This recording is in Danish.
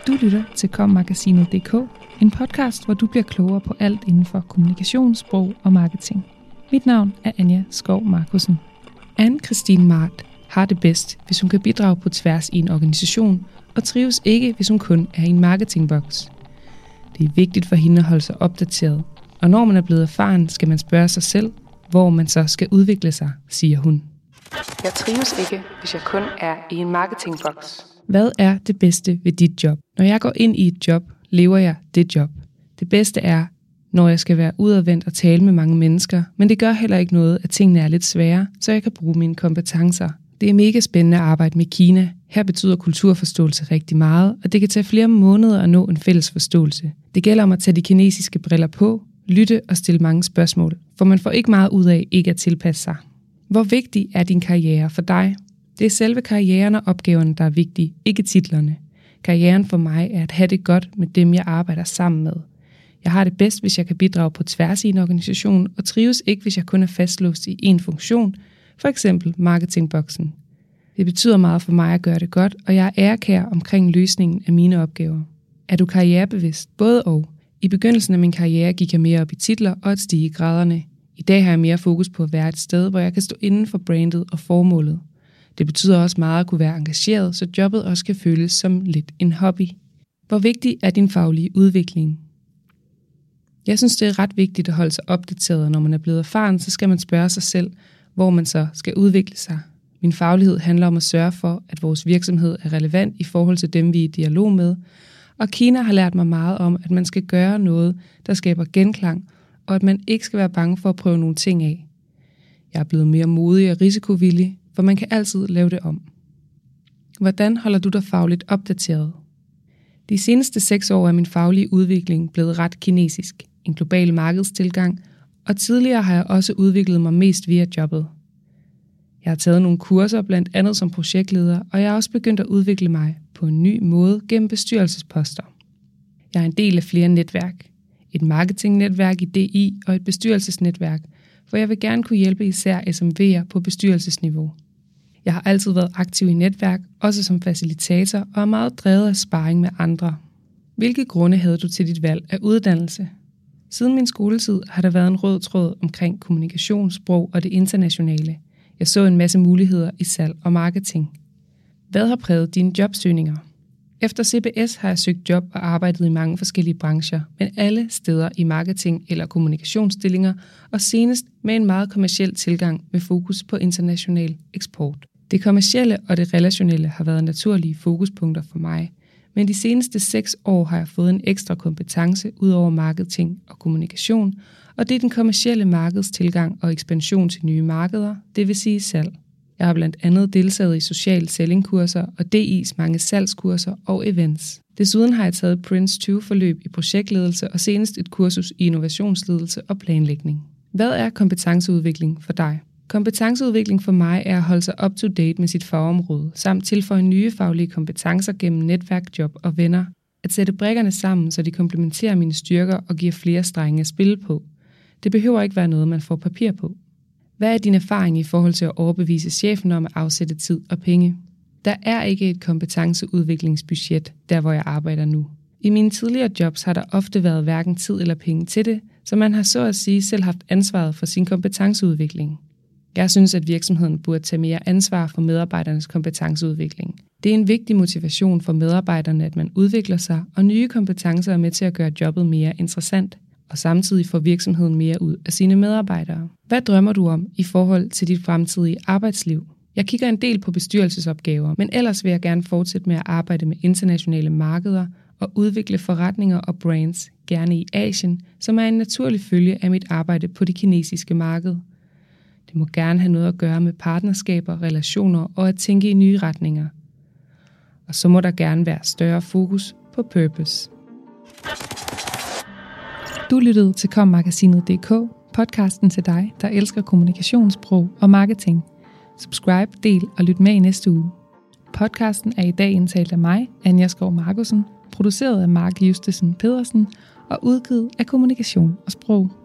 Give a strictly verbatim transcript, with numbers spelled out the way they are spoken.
Du lytter til kom magasinet punktum d k, en podcast, hvor du bliver klogere på alt inden for kommunikation, sprog og marketing. Mit navn er Anja Skov Markusen. Anne-Christine Mart har det bedst, hvis hun kan bidrage på tværs i en organisation, og trives ikke, hvis hun kun er i en marketingboks. Det er vigtigt for hende at holde sig opdateret, og når man er blevet erfaren, skal man spørge sig selv, hvor man så skal udvikle sig, siger hun. Jeg trives ikke, hvis jeg kun er i en marketingboks. Hvad er det bedste ved dit job? Når jeg går ind i et job, lever jeg det job. Det bedste er, når jeg skal være udadvendt og tale med mange mennesker, men det gør heller ikke noget, at tingene er lidt svære, så jeg kan bruge mine kompetencer. Det er mega spændende at arbejde med Kina. Her betyder kulturforståelse rigtig meget, og det kan tage flere måneder at nå en fælles forståelse. Det gælder om at tage de kinesiske briller på, lytte og stille mange spørgsmål, for man får ikke meget ud af ikke at tilpasse sig. Hvor vigtig er din karriere for dig? Det er selve karrieren og opgaverne, der er vigtige, ikke titlerne. Karrieren for mig er at have det godt med dem, jeg arbejder sammen med. Jeg har det bedst, hvis jeg kan bidrage på tværs i en organisation, og trives ikke, hvis jeg kun er fastlåst i én funktion, for eksempel marketingboksen. Det betyder meget for mig at gøre det godt, og jeg er ærekær omkring løsningen af mine opgaver. Er du karrierebevidst? Både og. I begyndelsen af min karriere gik jeg mere op i titler og at stige i graderne. I dag har jeg mere fokus på at være et sted, hvor jeg kan stå inden for brandet og formålet. Det betyder også meget at kunne være engageret, så jobbet også kan føles som lidt en hobby. Hvor vigtig er din faglige udvikling? Jeg synes, det er ret vigtigt at holde sig opdateret, når man er blevet erfaren, så skal man spørge sig selv, hvor man så skal udvikle sig. Min faglighed handler om at sørge for, at vores virksomhed er relevant i forhold til dem, vi er i dialog med. Og Kina har lært mig meget om, at man skal gøre noget, der skaber genklang, og at man ikke skal være bange for at prøve nogle ting af. Jeg er blevet mere modig og risikovillig, for man kan altid lave det om. Hvordan holder du dig fagligt opdateret? De seneste seks år er min faglige udvikling blevet ret kinesisk, en global markedstilgang, og tidligere har jeg også udviklet mig mest via jobbet. Jeg har taget nogle kurser, blandt andet som projektleder, og jeg har også begyndt at udvikle mig på en ny måde gennem bestyrelsesposter. Jeg er en del af flere netværk. Et marketingnetværk i D I og et bestyrelsesnetværk, for jeg vil gerne kunne hjælpe især S M V'er på bestyrelsesniveau. Jeg har altid været aktiv i netværk, også som facilitator, og er meget drevet af sparring med andre. Hvilke grunde havde du til dit valg af uddannelse? Siden min skoletid har der været en rød tråd omkring kommunikation, sprog og det internationale. Jeg så en masse muligheder i salg og marketing. Hvad har præget dine jobsøgninger? Efter C B S har jeg søgt job og arbejdet i mange forskellige brancher, men alle steder i marketing eller kommunikationsstillinger, og senest med en meget kommerciel tilgang med fokus på international eksport. Det kommercielle og det relationelle har været naturlige fokuspunkter for mig, men de seneste seks år har jeg fået en ekstra kompetence ud over marketing og kommunikation, og det er den kommercielle markedstilgang og ekspansion til nye markeder, det vil sige salg. Jeg har blandt andet deltaget i social selling-kurser og D I's mange salgskurser og events. Desuden har jeg taget Prince to forløb i projektledelse og senest et kursus i innovationsledelse og planlægning. Hvad er kompetenceudvikling for dig? Kompetenceudvikling for mig er at holde sig up to date med sit fagområde, samt tilføje nye faglige kompetencer gennem netværk, job og venner. At sætte brikkerne sammen, så de komplementerer mine styrker og giver flere strenge at spille på. Det behøver ikke være noget, man får papir på. Hvad er din erfaring i forhold til at overbevise chefen om at afsætte tid og penge? Der er ikke et kompetenceudviklingsbudget, der hvor jeg arbejder nu. I mine tidligere jobs har der ofte været hverken tid eller penge til det, så man har så at sige selv haft ansvaret for sin kompetenceudvikling. Jeg synes, at virksomheden burde tage mere ansvar for medarbejdernes kompetenceudvikling. Det er en vigtig motivation for medarbejderne, at man udvikler sig, og nye kompetencer er med til at gøre jobbet mere interessant, og samtidig får virksomheden mere ud af sine medarbejdere. Hvad drømmer du om i forhold til dit fremtidige arbejdsliv? Jeg kigger en del på bestyrelsesopgaver, men ellers vil jeg gerne fortsætte med at arbejde med internationale markeder og udvikle forretninger og brands, gerne i Asien, som er en naturlig følge af mit arbejde på det kinesiske marked. Det må gerne have noget at gøre med partnerskaber, relationer og at tænke i nye retninger. Og så må der gerne være større fokus på purpose. Du lyttede til kom magasinet punktum d k, podcasten til dig, der elsker kommunikationssprog og marketing. Subscribe, del og lyt med i næste uge. Podcasten er i dag indtalt af mig, Anja Skov Markusen, produceret af Mark Justesen Pedersen og udgivet af Kommunikation og Sprog.